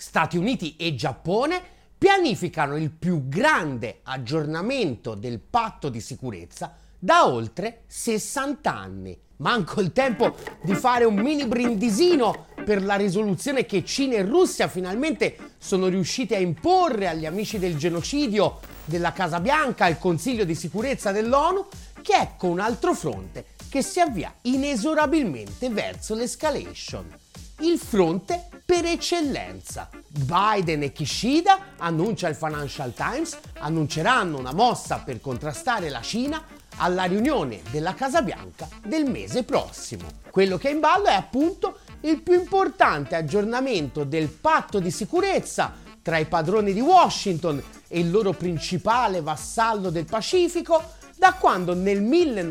Stati Uniti e Giappone pianificano il più grande aggiornamento del patto di sicurezza da oltre 60 anni. Manco il tempo di fare un mini brindisino per la risoluzione che Cina e Russia finalmente sono riusciti a imporre agli amici del genocidio della Casa Bianca al Consiglio di sicurezza dell'ONU, che ecco un altro fronte che si avvia inesorabilmente verso l'escalation. Il fronte per eccellenza. Biden e Kishida, annuncia il Financial Times, annunceranno una mossa per contrastare la Cina alla riunione della Casa Bianca del mese prossimo. Quello che è in ballo è appunto il più importante aggiornamento del patto di sicurezza tra i padroni di Washington e il loro principale vassallo del Pacifico da quando nel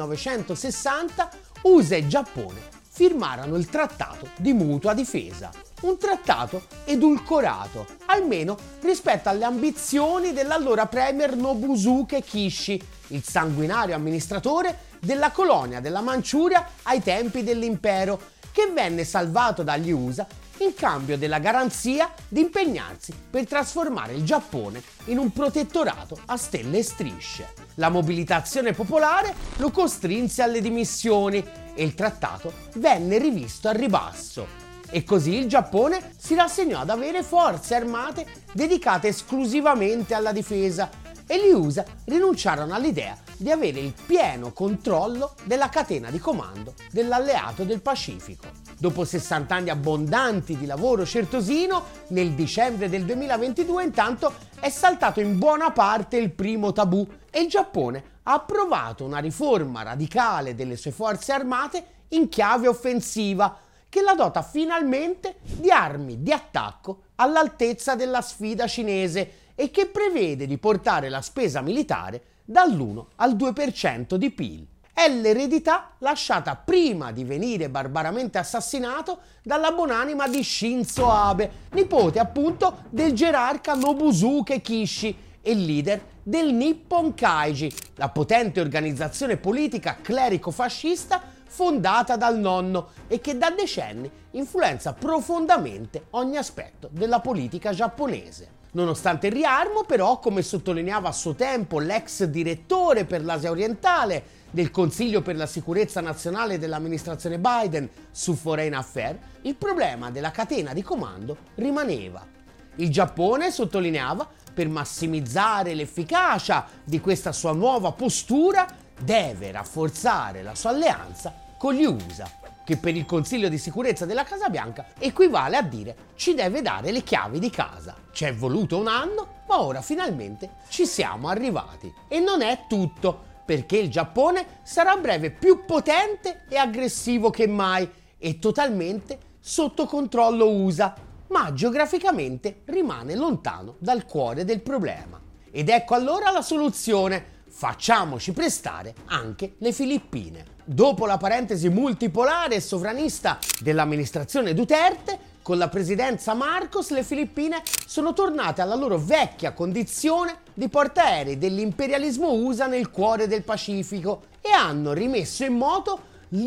1960 USA e Giappone firmarono il trattato di mutua difesa. Un trattato edulcorato, almeno rispetto alle ambizioni dell'allora premier Nobusuke Kishi, il sanguinario amministratore della colonia della Manciuria ai tempi dell'impero, che venne salvato dagli USA in cambio della garanzia di impegnarsi per trasformare il Giappone in un protettorato a stelle e strisce. La mobilitazione popolare lo costrinse alle dimissioni e il trattato venne rivisto al ribasso. E così il Giappone si rassegnò ad avere forze armate dedicate esclusivamente alla difesa e gli USA rinunciarono all'idea di avere il pieno controllo della catena di comando dell'alleato del Pacifico. Dopo 60 anni abbondanti di lavoro certosino, nel dicembre del 2022 intanto è saltato in buona parte il primo tabù e il Giappone ha approvato una riforma radicale delle sue forze armate in chiave offensiva, che la dota finalmente di armi di attacco all'altezza della sfida cinese e che prevede di portare la spesa militare dall'1 al 2% di PIL. È l'eredità lasciata prima di venire barbaramente assassinato dalla buonanima di Shinzo Abe, nipote appunto del gerarca Nobusuke Kishi e leader del Nippon Kaigi, la potente organizzazione politica clerico-fascista fondata dal nonno e che da decenni influenza profondamente ogni aspetto della politica giapponese. Nonostante il riarmo, però, come sottolineava a suo tempo l'ex direttore per l'Asia orientale del Consiglio per la sicurezza nazionale dell'amministrazione Biden su Foreign Affairs, il problema della catena di comando rimaneva. Il Giappone, sottolineava, per massimizzare l'efficacia di questa sua nuova postura, deve rafforzare la sua alleanza con gli USA, che per il Consiglio di sicurezza della Casa Bianca equivale a dire ci deve dare le chiavi di casa. Ci è voluto un anno, ma ora finalmente ci siamo arrivati. E non è tutto, perché il Giappone sarà a breve più potente e aggressivo che mai e totalmente sotto controllo USA, ma geograficamente rimane lontano dal cuore del problema. Ed ecco allora la soluzione: facciamoci prestare anche le Filippine. Dopo la parentesi multipolare e sovranista dell'amministrazione Duterte, con la presidenza Marcos le Filippine sono tornate alla loro vecchia condizione di portaerei dell'imperialismo USA nel cuore del Pacifico e hanno rimesso in moto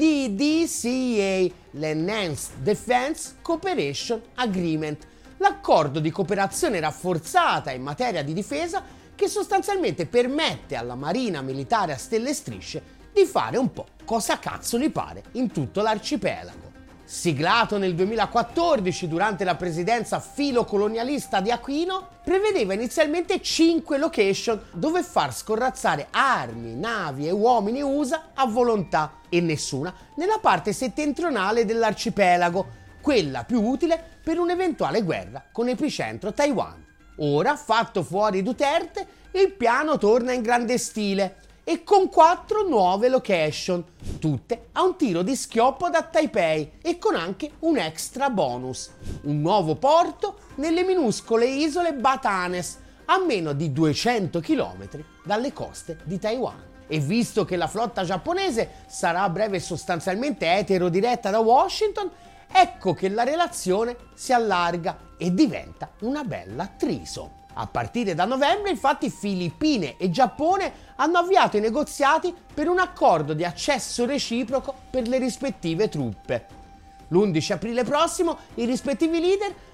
l'EDCA, l'Enhanced Defense Cooperation Agreement, l'accordo di cooperazione rafforzata in materia di difesa che sostanzialmente permette alla Marina Militare a stelle e strisce di fare un po' cosa cazzo gli pare in tutto l'arcipelago. Siglato nel 2014 durante la presidenza filocolonialista di Aquino, prevedeva inizialmente 5 location dove far scorrazzare armi, navi e uomini USA a volontà e nessuna nella parte settentrionale dell'arcipelago, quella più utile per un'eventuale guerra con epicentro Taiwan. Ora, fatto fuori Duterte, il piano torna in grande stile e con 4 nuove location, tutte a un tiro di schioppo da Taipei e con anche un extra bonus: un nuovo porto nelle minuscole isole Batanes, a meno di 200 km dalle coste di Taiwan. E visto che la flotta giapponese sarà a breve sostanzialmente eterodiretta da Washington, ecco che la relazione si allarga e diventa una bella threesome. A partire da novembre, infatti, Filippine e Giappone hanno avviato i negoziati per un accordo di accesso reciproco per le rispettive truppe. L'11 aprile prossimo i rispettivi leader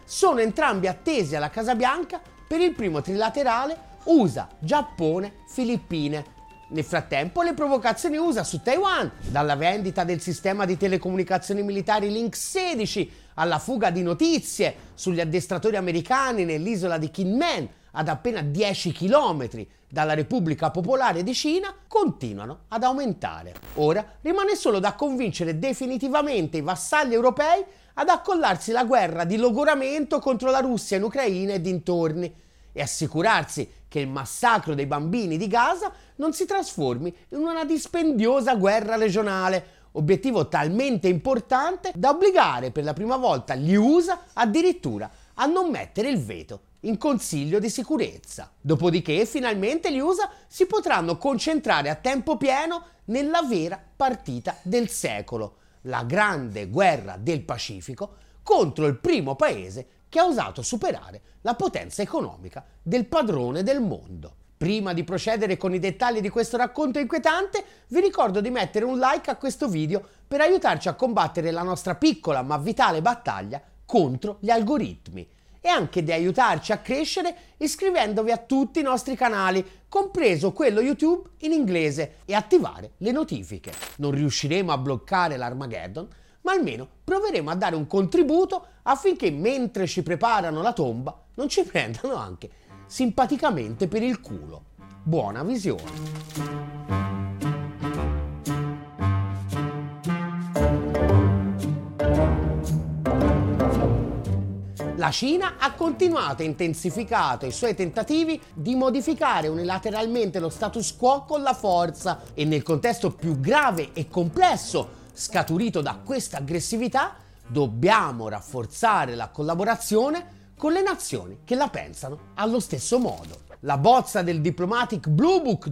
sono entrambi attesi alla Casa Bianca per il primo trilaterale USA, Giappone, Filippine. Nel frattempo le provocazioni USA su Taiwan, dalla vendita del sistema di telecomunicazioni militari Link 16 alla fuga di notizie sugli addestratori americani nell'isola di Kinmen ad appena 10 km dalla Repubblica Popolare di Cina, continuano ad aumentare. Ora rimane solo da convincere definitivamente i vassalli europei ad accollarsi la guerra di logoramento contro la Russia in Ucraina e dintorni e assicurarsi che il massacro dei bambini di Gaza non si trasformi in una dispendiosa guerra regionale, obiettivo talmente importante da obbligare per la prima volta gli USA addirittura a non mettere il veto in Consiglio di Sicurezza. Dopodiché, finalmente gli USA si potranno concentrare a tempo pieno nella vera partita del secolo, la grande guerra del Pacifico contro il primo paese che ha osato superare la potenza economica del padrone del mondo. Prima di procedere con i dettagli di questo racconto inquietante, vi ricordo di mettere un like a questo video per aiutarci a combattere la nostra piccola ma vitale battaglia contro gli algoritmi e anche di aiutarci a crescere iscrivendovi a tutti i nostri canali, compreso quello YouTube in inglese, e attivare le notifiche. Non riusciremo a bloccare l'Armageddon, ma almeno proveremo a dare un contributo affinché mentre ci preparano la tomba non ci prendano anche simpaticamente per il culo. Buona visione! La Cina ha continuato e intensificato i suoi tentativi di modificare unilateralmente lo status quo con la forza e nel contesto più grave e complesso scaturito da questa aggressività dobbiamo rafforzare la collaborazione con le nazioni che la pensano allo stesso modo. La bozza del Diplomatic Blue Book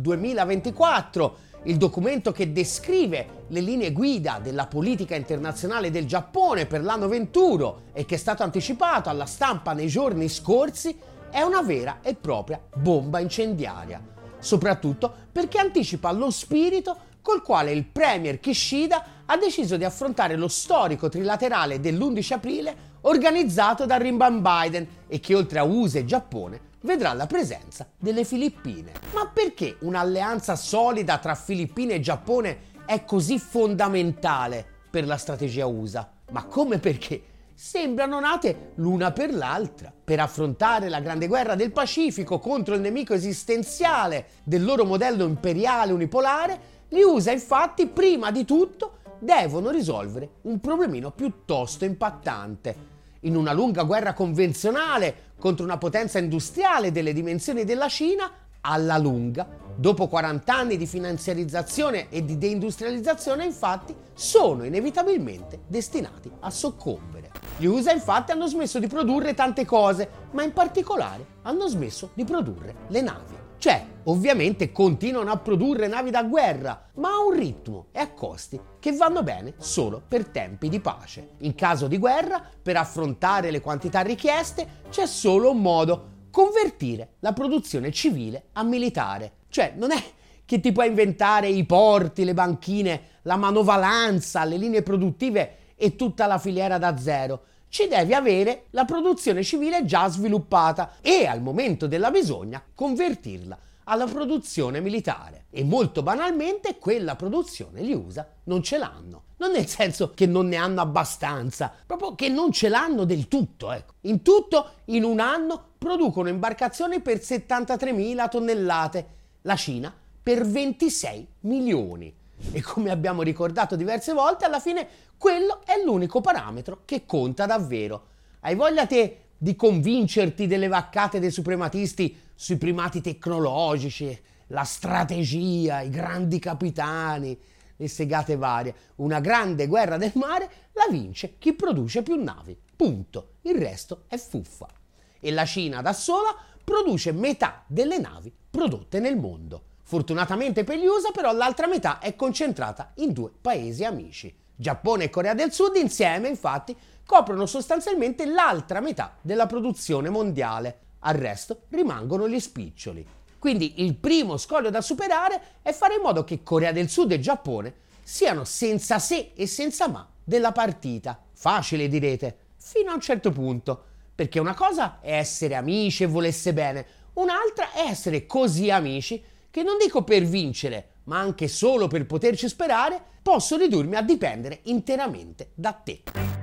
2024, il documento che descrive le linee guida della politica internazionale del Giappone per l'anno venturo e che è stato anticipato alla stampa nei giorni scorsi, è una vera e propria bomba incendiaria, soprattutto perché anticipa lo spirito col quale il premier Kishida ha deciso di affrontare lo storico trilaterale dell'11 aprile organizzato da Rinban Biden e che oltre a USA e Giappone vedrà la presenza delle Filippine. Ma perché un'alleanza solida tra Filippine e Giappone è così fondamentale per la strategia USA? Ma come perché? Sembrano nate l'una per l'altra, per affrontare la grande guerra del Pacifico contro il nemico esistenziale del loro modello imperiale unipolare. Gli USA infatti prima di tutto devono risolvere un problemino piuttosto impattante. In una lunga guerra convenzionale contro una potenza industriale delle dimensioni della Cina, alla lunga, dopo 40 anni di finanziarizzazione e di deindustrializzazione, infatti, sono inevitabilmente destinati a soccombere. Gli USA infatti hanno smesso di produrre tante cose, ma in particolare hanno smesso di produrre le navi. Cioè, ovviamente continuano a produrre navi da guerra, ma a un ritmo e a costi che vanno bene solo per tempi di pace. In caso di guerra, per affrontare le quantità richieste, c'è solo un modo: convertire la produzione civile a militare. Cioè, non è che ti puoi inventare i porti, le banchine, la manovalanza, le linee produttive e tutta la filiera da zero. Ci devi avere la produzione civile già sviluppata e al momento della bisogna convertirla alla produzione militare. E molto banalmente quella produzione gli USA non ce l'hanno. Non nel senso che non ne hanno abbastanza, proprio che non ce l'hanno del tutto. Ecco. In tutto, in un anno, producono imbarcazioni per 73.000 tonnellate, la Cina per 26 milioni. E come abbiamo ricordato diverse volte, alla fine quello è l'unico parametro che conta davvero. Hai voglia te di convincerti delle vaccate dei suprematisti sui primati tecnologici, la strategia, i grandi capitani, le segate varie? Una grande guerra del mare la vince chi produce più navi. Punto. Il resto è fuffa. E la Cina da sola produce metà delle navi prodotte nel mondo. Fortunatamente per gli USA, però, l'altra metà è concentrata in 2 paesi amici. Giappone e Corea del Sud insieme, infatti, coprono sostanzialmente l'altra metà della produzione mondiale. Al resto rimangono gli spiccioli. Quindi il primo scoglio da superare è fare in modo che Corea del Sud e Giappone siano senza se e senza ma della partita. Facile, direte, fino a un certo punto. perché una cosa è essere amici e volersi bene, un'altra è essere così amici che non dico per vincere, ma anche solo per poterci sperare, posso ridurmi a dipendere interamente da te.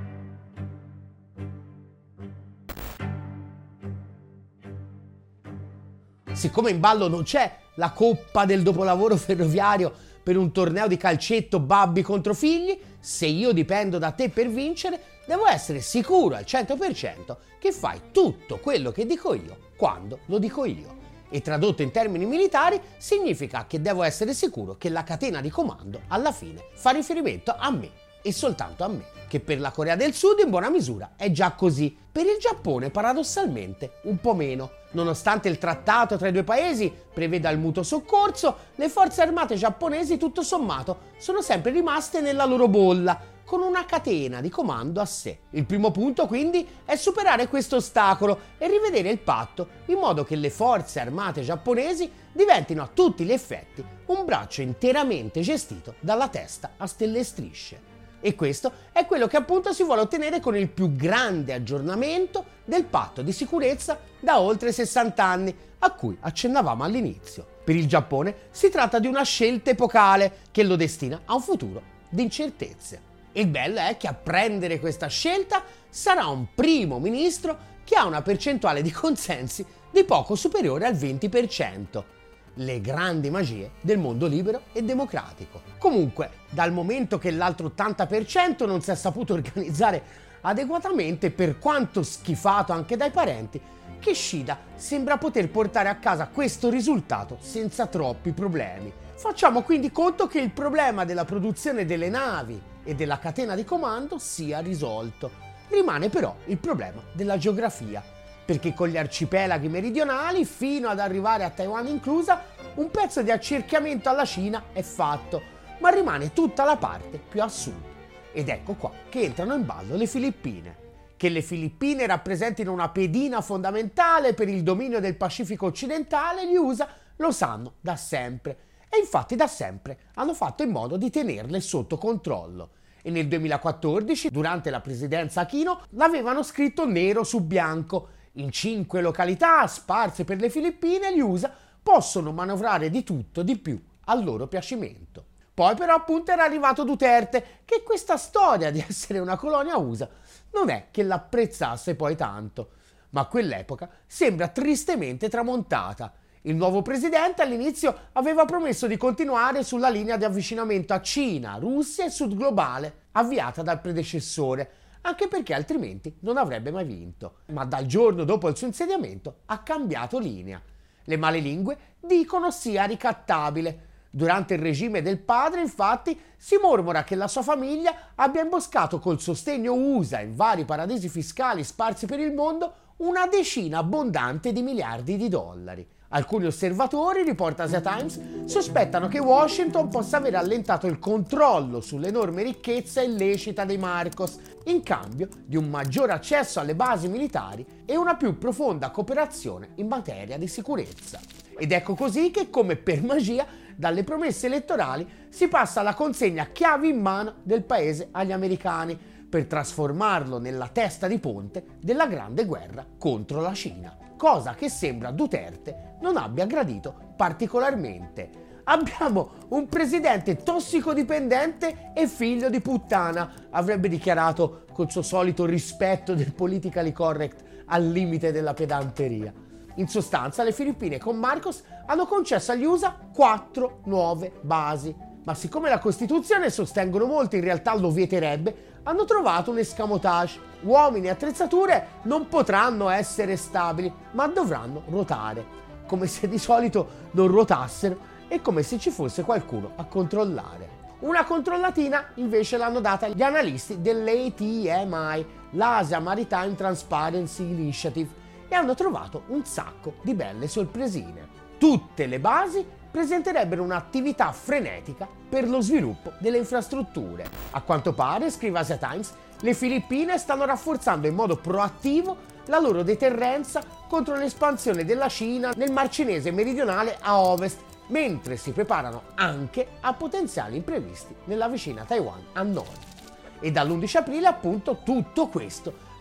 Siccome in ballo non c'è la coppa del dopolavoro ferroviario per un torneo di calcetto babbi contro figli, se io dipendo da te per vincere, devo essere sicuro al 100% che fai tutto quello che dico io quando lo dico io. E tradotto in termini militari significa che devo essere sicuro che la catena di comando alla fine fa riferimento a me e soltanto a me, che per la Corea del Sud in buona misura è già così, per il Giappone paradossalmente un po' meno. Nonostante il trattato tra i due paesi preveda il mutuo soccorso, le forze armate giapponesi tutto sommato sono sempre rimaste nella loro bolla, con una catena di comando a sé. Il primo punto quindi è superare questo ostacolo e rivedere il patto in modo che le forze armate giapponesi diventino a tutti gli effetti un braccio interamente gestito dalla testa a stelle e strisce. E questo è quello che appunto si vuole ottenere con il più grande aggiornamento del patto di sicurezza da oltre 60 anni, a cui accennavamo all'inizio. Per il Giappone si tratta di una scelta epocale che lo destina a un futuro di incertezze. Il bello è che a prendere questa scelta sarà un primo ministro che ha una percentuale di consensi di poco superiore al 20%. Le grandi magie del mondo libero e democratico. Comunque, dal momento che l'altro 80% non si è saputo organizzare adeguatamente, per quanto schifato anche dai parenti, Kishida sembra poter portare a casa questo risultato senza troppi problemi. Facciamo quindi conto che il problema della produzione delle navi e della catena di comando sia risolto. Rimane però il problema della geografia, perché con gli arcipelaghi meridionali, fino ad arrivare a Taiwan inclusa, un pezzo di accerchiamento alla Cina è fatto, ma rimane tutta la parte più a sud. Ed ecco qua che entrano in ballo le Filippine. Che le Filippine rappresentino una pedina fondamentale per il dominio del Pacifico occidentale, gli USA lo sanno da sempre. E infatti da sempre hanno fatto in modo di tenerle sotto controllo. E nel 2014, durante la presidenza Aquino, l'avevano scritto nero su bianco. In 5 località sparse per le Filippine, gli USA possono manovrare di tutto di più al loro piacimento. Poi però appunto era arrivato Duterte, che questa storia di essere una colonia USA non è che l'apprezzasse poi tanto, ma a quell'epoca sembra tristemente tramontata. Il nuovo presidente all'inizio aveva promesso di continuare sulla linea di avvicinamento a Cina, Russia e Sud globale avviata dal predecessore, anche perché altrimenti non avrebbe mai vinto. Ma dal giorno dopo il suo insediamento ha cambiato linea. Le malelingue dicono sia ricattabile. Durante il regime del padre, infatti, si mormora che la sua famiglia abbia imboscato col sostegno USA in vari paradisi fiscali sparsi per il mondo una decina abbondante di miliardi di dollari. Alcuni osservatori, riporta Asia Times, sospettano che Washington possa aver allentato il controllo sull'enorme ricchezza illecita dei Marcos in cambio di un maggiore accesso alle basi militari e una più profonda cooperazione in materia di sicurezza. Ed ecco così che, come per magia, dalle promesse elettorali si passa alla consegna chiavi in mano del paese agli americani per trasformarlo nella testa di ponte della grande guerra contro la Cina. Cosa che sembra Duterte non abbia gradito particolarmente. Abbiamo un presidente tossicodipendente e figlio di puttana, avrebbe dichiarato col suo solito rispetto del politically correct al limite della pedanteria. In sostanza, le Filippine con Marcos hanno concesso agli USA 4 nuove basi, ma siccome la Costituzione, sostengono molti, in realtà lo vieterebbe, hanno trovato un escamotage. Uomini e attrezzature non potranno essere stabili, ma dovranno ruotare, come se di solito non ruotassero e come se ci fosse qualcuno a controllare. Una controllatina invece l'hanno data gli analisti dell'ATMI, l'Asia Maritime Transparency Initiative, e hanno trovato un sacco di belle sorpresine. Tutte le basi presenterebbero un'attività frenetica per lo sviluppo delle infrastrutture. A quanto pare, scrive Asia Times, le Filippine stanno rafforzando in modo proattivo la loro deterrenza contro l'espansione della Cina nel Mar Cinese meridionale a ovest, mentre si preparano anche a potenziali imprevisti nella vicina Taiwan a nord. E dall'11 aprile, appunto, tutto questo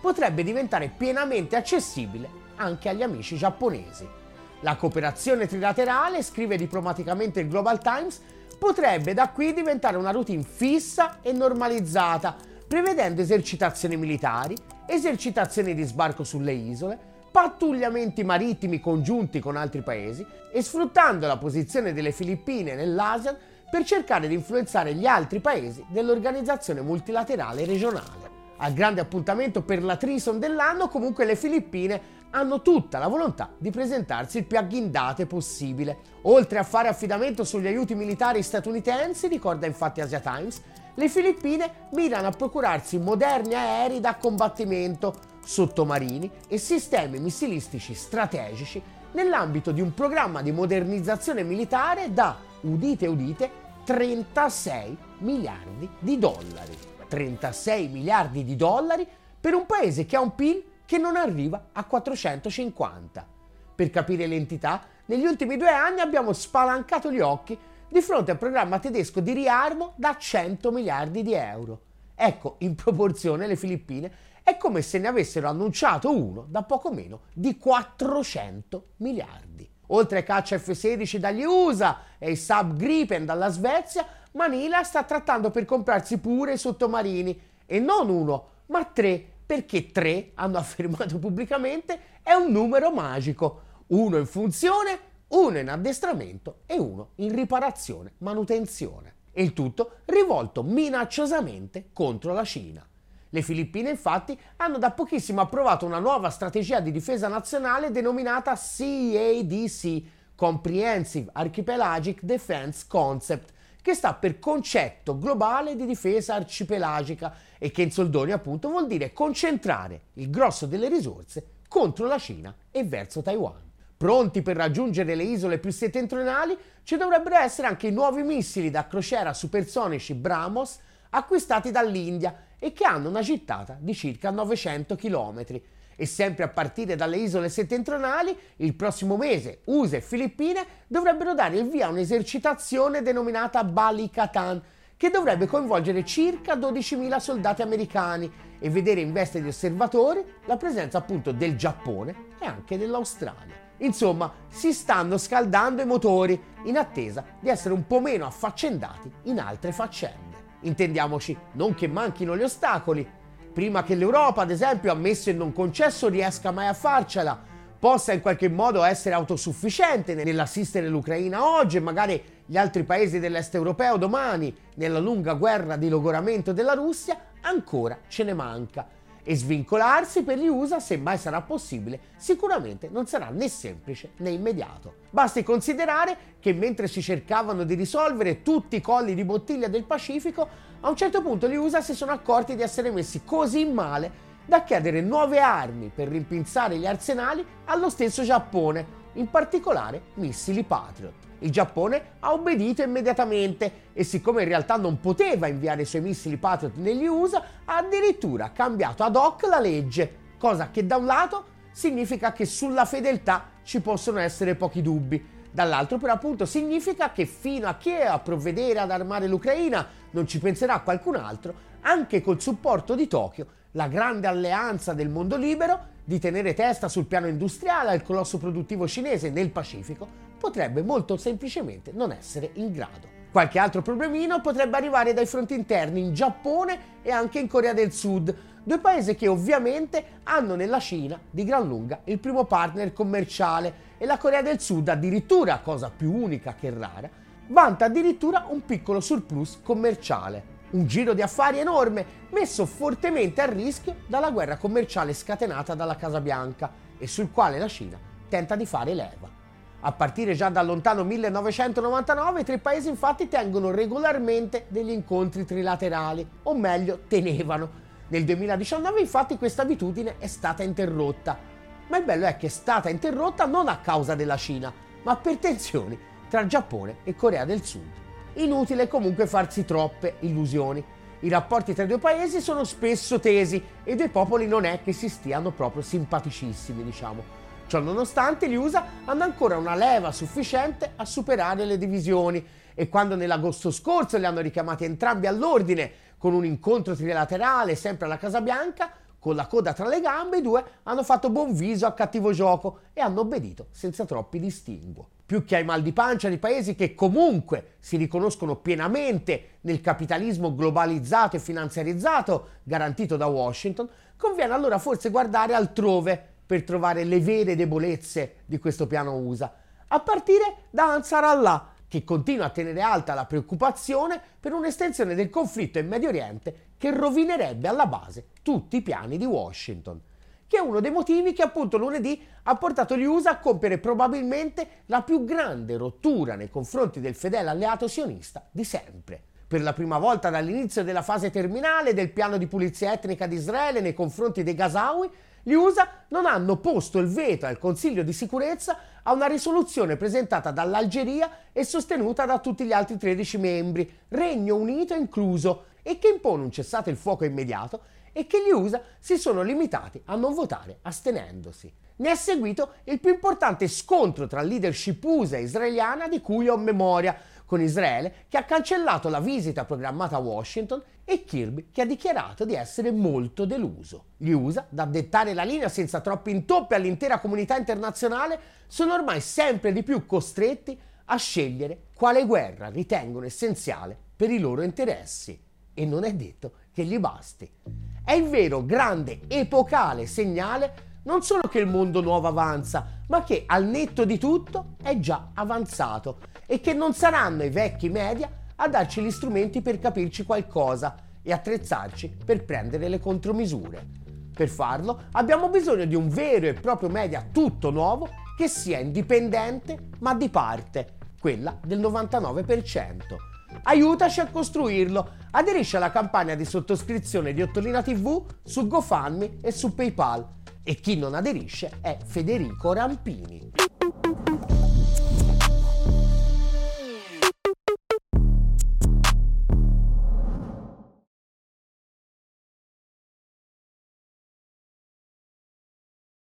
potrebbe diventare pienamente accessibile anche agli amici giapponesi. La cooperazione trilaterale, scrive diplomaticamente il Global Times, potrebbe da qui diventare una routine fissa e normalizzata, prevedendo esercitazioni militari, esercitazioni di sbarco sulle isole, pattugliamenti marittimi congiunti con altri paesi e sfruttando la posizione delle Filippine nell'ASEAN per cercare di influenzare gli altri paesi dell'organizzazione multilaterale regionale. Al grande appuntamento per la Trison dell'anno, comunque, le Filippine hanno tutta la volontà di presentarsi il più agghindate possibile. Oltre a fare affidamento sugli aiuti militari statunitensi, ricorda infatti Asia Times, le Filippine mirano a procurarsi moderni aerei da combattimento, sottomarini e sistemi missilistici strategici nell'ambito di un programma di modernizzazione militare da, udite udite, 36 miliardi di dollari. 36 miliardi di dollari per un paese che ha un PIL che non arriva a 450. Per capire l'entità, negli ultimi 2 anni abbiamo spalancato gli occhi di fronte al programma tedesco di riarmo da 100 miliardi di euro. Ecco, in proporzione le Filippine è come se ne avessero annunciato uno da poco meno di 400 miliardi. Oltre ai caccia F-16 dagli USA e ai Sub Gripen dalla Svezia, Manila sta trattando per comprarsi pure i sottomarini, e non uno, ma 3, perché 3, hanno affermato pubblicamente, è un numero magico. Uno in funzione, uno in addestramento e uno in riparazione, manutenzione. E il tutto rivolto minacciosamente contro la Cina. Le Filippine infatti hanno da pochissimo approvato una nuova strategia di difesa nazionale denominata CADC, Comprehensive Archipelagic Defense Concept, che sta per Concetto Globale di Difesa Arcipelagica e che in soldoni appunto vuol dire concentrare il grosso delle risorse contro la Cina e verso Taiwan. Pronti per raggiungere le isole più settentrionali, ci dovrebbero essere anche i nuovi missili da crociera supersonici BrahMos acquistati dall'India e che hanno una gittata di circa 900 km. E sempre a partire dalle isole settentrionali, il prossimo mese USA e Filippine dovrebbero dare il via a un'esercitazione denominata Balikatan, che dovrebbe coinvolgere circa 12.000 soldati americani e vedere in veste di osservatori la presenza appunto del Giappone e anche dell'Australia. Insomma, si stanno scaldando i motori in attesa di essere un po' meno affaccendati in altre faccende. Intendiamoci, non che manchino gli ostacoli. Prima che l'Europa, ad esempio, ammesso e non concesso, riesca mai a farcela, possa in qualche modo essere autosufficiente nell'assistere l'Ucraina oggi e magari gli altri paesi dell'est europeo domani, nella lunga guerra di logoramento della Russia, ancora ce ne manca. E svincolarsi per gli USA, se mai sarà possibile, sicuramente non sarà né semplice né immediato. Basti considerare che mentre si cercavano di risolvere tutti i colli di bottiglia del Pacifico, a un certo punto gli USA si sono accorti di essere messi così male da chiedere nuove armi per rimpinzare gli arsenali allo stesso Giappone, in particolare missili Patriot. Il Giappone ha obbedito immediatamente e, siccome in realtà non poteva inviare i suoi missili Patriot negli USA, ha addirittura cambiato ad hoc la legge, cosa che da un lato significa che sulla fedeltà ci possono essere pochi dubbi, dall'altro però appunto significa che fino a che a provvedere ad armare l'Ucraina non ci penserà qualcun altro, anche col supporto di Tokyo, la grande alleanza del mondo libero, di tenere testa sul piano industriale al colosso produttivo cinese nel Pacifico, potrebbe molto semplicemente non essere in grado. Qualche altro problemino potrebbe arrivare dai fronti interni in Giappone e anche in Corea del Sud, 2 paesi che ovviamente hanno nella Cina di gran lunga il primo partner commerciale e la Corea del Sud addirittura, cosa più unica che rara, vanta addirittura un piccolo surplus commerciale. Un giro di affari enorme, messo fortemente a rischio dalla guerra commerciale scatenata dalla Casa Bianca e sul quale la Cina tenta di fare leva. A partire già dal lontano 1999, i 3 paesi infatti tengono regolarmente degli incontri trilaterali, o meglio, tenevano. Nel 2019 infatti questa abitudine è stata interrotta, ma il bello è che è stata interrotta non a causa della Cina, ma per tensioni tra Giappone e Corea del Sud. Inutile comunque farsi troppe illusioni. I rapporti tra i 2 paesi sono spesso tesi e i 2 popoli non è che si stiano proprio simpaticissimi, diciamo. Ciò nonostante, gli USA hanno ancora una leva sufficiente a superare le divisioni e quando nell'agosto scorso li hanno richiamati entrambi all'ordine con un incontro trilaterale sempre alla Casa Bianca, con la coda tra le gambe, i due hanno fatto buon viso a cattivo gioco e hanno obbedito senza troppi distinguo. Più che ai mal di pancia di paesi che comunque si riconoscono pienamente nel capitalismo globalizzato e finanziarizzato garantito da Washington, conviene allora forse guardare altrove per trovare le vere debolezze di questo piano USA, a partire da Ansar Allah, che continua a tenere alta la preoccupazione per un'estensione del conflitto in Medio Oriente che rovinerebbe alla base tutti i piani di Washington, che è uno dei motivi che appunto lunedì ha portato gli USA a compiere probabilmente la più grande rottura nei confronti del fedele alleato sionista di sempre. Per la prima volta dall'inizio della fase terminale del piano di pulizia etnica di Israele nei confronti dei Gazawi, gli USA non hanno posto il veto al Consiglio di sicurezza a una risoluzione presentata dall'Algeria e sostenuta da tutti gli altri 13 membri, Regno Unito incluso, e che impone un cessate il fuoco immediato e che gli USA si sono limitati a non votare astenendosi. Ne è seguito il più importante scontro tra leadership USA e israeliana di cui ho memoria, con Israele che ha cancellato la visita programmata a Washington e Kirby che ha dichiarato di essere molto deluso. Gli USA, da dettare la linea senza troppi intoppi all'intera comunità internazionale, sono ormai sempre di più costretti a scegliere quale guerra ritengono essenziale per i loro interessi. E non è detto che gli basti. È il vero grande epocale segnale non solo che il mondo nuovo avanza, ma che al netto di tutto è già avanzato e che non saranno i vecchi media a darci gli strumenti per capirci qualcosa e attrezzarci per prendere le contromisure. Per farlo abbiamo bisogno di un vero e proprio media tutto nuovo che sia indipendente ma di parte, quella del 99%. Aiutaci a costruirlo, aderisci alla campagna di sottoscrizione di Ottolina TV su GoFundMe e su PayPal. E chi non aderisce è Federico Rampini.